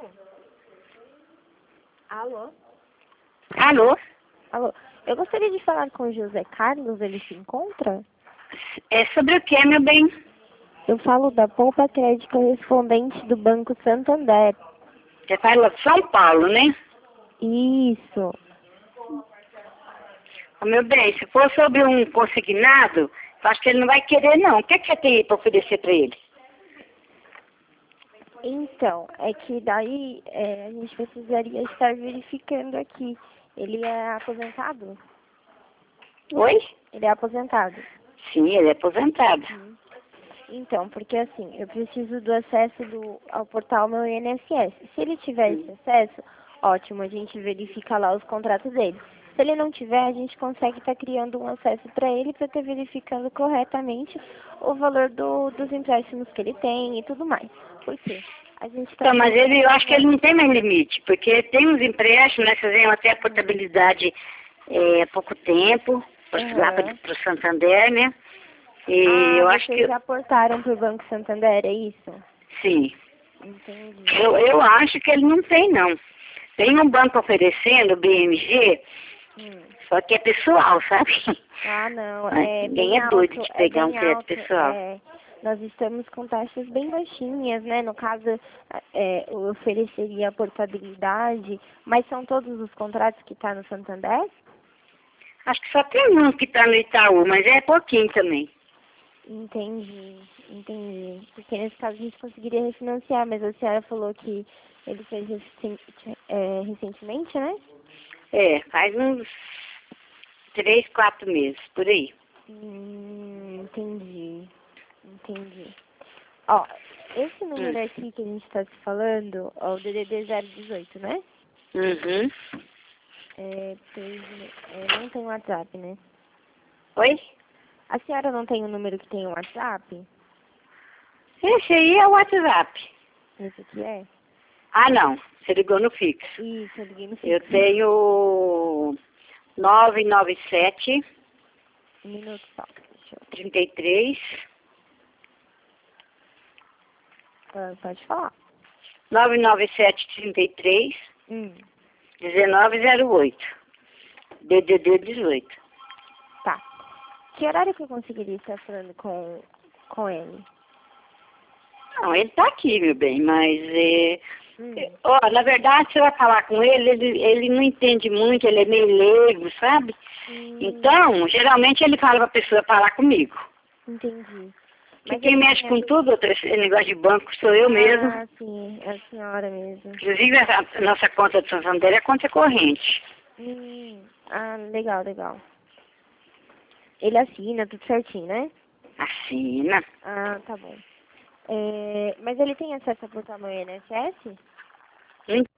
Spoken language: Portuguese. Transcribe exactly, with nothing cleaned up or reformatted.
Alô? Alô? Alô? Eu gostaria de falar com o José Carlos, ele se encontra? É sobre o que, meu bem? Eu falo da Poupa Crédito correspondente do Banco Santander. Você fala de São Paulo, né? Isso. Ô, meu bem, se for sobre um consignado, eu acho que ele não vai querer, não. O que, é que você tem aí para oferecer para ele? Então, é que daí é, a gente precisaria estar verificando aqui. Ele é aposentado? Oi? Ele é aposentado. Sim, ele é aposentado. Então, porque assim, eu preciso do acesso do, ao portal meu I N S S. Se ele tiver esse acesso, ótimo, a gente verifica lá os contratos dele. Se ele não tiver, a gente consegue estar criando um acesso para ele para estar verificando corretamente o valor do, dos empréstimos que ele tem e tudo mais. Por quê? A gente tá Então, mas ele, eu acho que ele não tem mais limite, porque tem uns empréstimos, né, que fizeram até a portabilidade é, há pouco tempo, Uhum. lá para o Santander, né? E Ah, eu acho vocês que, já aportaram para o Banco Santander, é isso? sim, Entendi. eu, eu acho que ele não tem, não. Tem um banco oferecendo, o B M G, Hum. só que é pessoal, sabe? Ah, não, Mas é ninguém bem é doido alto, de é pegar um bem crédito alto, pessoal. é, nós estamos com taxas bem baixinhas, né, no caso, é, eu ofereceria a portabilidade, mas são todos os contratos que está no Santander? Acho que só tem um que está no Itaú, mas é pouquinho também. Entendi, entendi, porque nesse caso a gente conseguiria refinanciar, mas a senhora falou que ele fez recen- é, recentemente, né? É, faz uns três, quatro meses, por aí. Hum, entendi, entendi. Ó, esse Hum. número aqui que a gente está se falando, ó, o D D D zero dezoito, né? Uhum. É, três, é, não tem WhatsApp, né? Oi? A senhora não tem o número que tem o WhatsApp? Esse aí é o WhatsApp. Esse aqui é? Ah, não. Você ligou no fixo. Isso, eu liguei no Eu fixo. tenho nove nove sete, Um minuto só. Deixa eu... trinta e três, Ah, pode falar. nove nove sete, trinta e três, Hum, dezenove zero oito. D D D dezoito. tá. Que horário que eu conseguiria estar falando com, com ele? Não, ele tá aqui, meu bem, mas é, Hum. ó, na verdade, você vai falar com ele, ele, ele não entende muito, ele é meio leigo, sabe? Hum, Então, geralmente ele fala pra pessoa falar comigo. entendi. Que Mas quem ele mexe tem com tudo, outro, esse negócio de banco, sou eu mesmo. Ah, sim, é a senhora mesmo. Inclusive, a, a nossa conta de Santander é conta corrente. Hum, ah, legal, legal. Ele assina tudo certinho, né? Assina. Ah, tá bom. É, mas ele tem acesso a portal no I N S S? Não